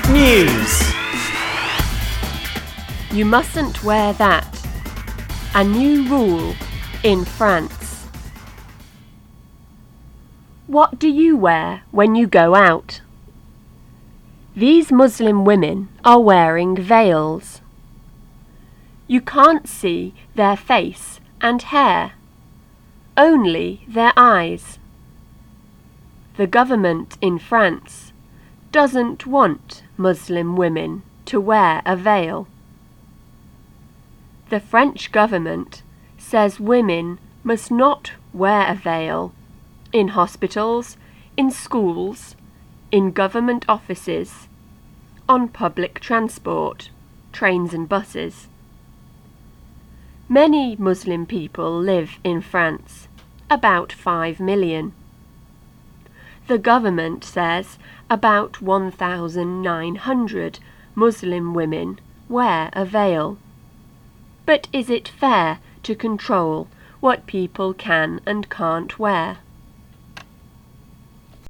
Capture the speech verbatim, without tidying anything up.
News. You mustn't wear that. A new rule in France. What do you wear when you go out? These Muslim women are wearing veils. You can't see their face and hair, only their eyes. The government in France doesn't want Muslim women to wear a veil. The French government says women must not wear a veil in hospitals, in schools, in government offices, on public transport, trains and buses. Many Muslim people live in France, about five million. The government says about one thousand nine hundred Muslim women wear a veil. But is it fair to control what people can and can't wear?